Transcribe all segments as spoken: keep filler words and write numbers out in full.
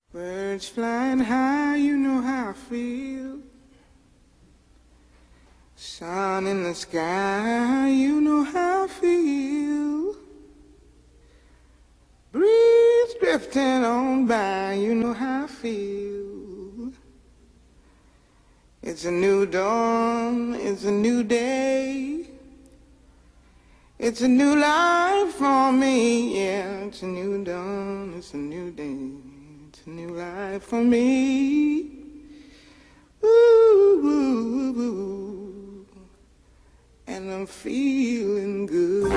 Birds flying high, you know how I feel. Sun in the sky, you know how I feel. Breeze drifting on by, you know how I feel. It's a new dawn, it's a new day. It's a new life for me, yeah. It's a new dawn, it's a new day. It's a new life for me. Ooh, ooh, ooh, ooh. And I'm feeling good.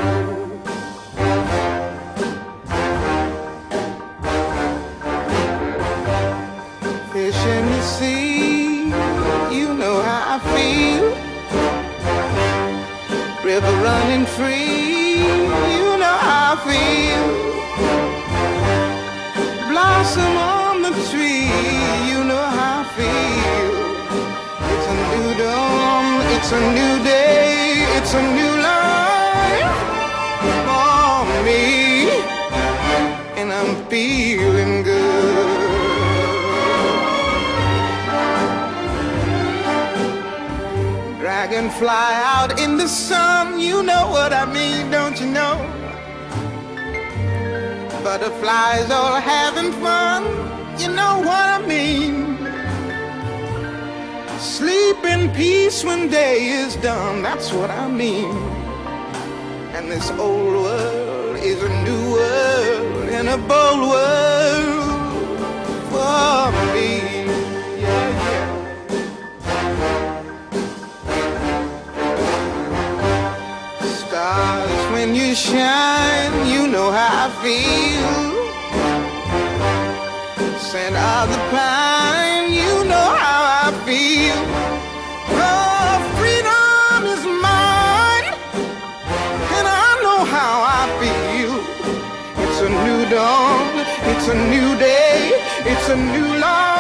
Fish in the sea, you know how I feel. River running free, you know how I feel. Blossom on the tree, you know how I feel. It's a new dawn, it's a new day, it's a new life for me, and I'm feeling good. Dragonfly out in the sun, you know what I mean, don't you know? Butterflies all having fun, you know what I mean. Sleep in peace when day is done, that's what I mean. And this old world is a new world, and a bold world for me. Yeah, yeah. Stars, when you shine, you know how I feel. Scent of the pine, you know how I feel. Oh, freedom is mine, and I know how I feel. It's a new dawn, it's a new day, it's a new life.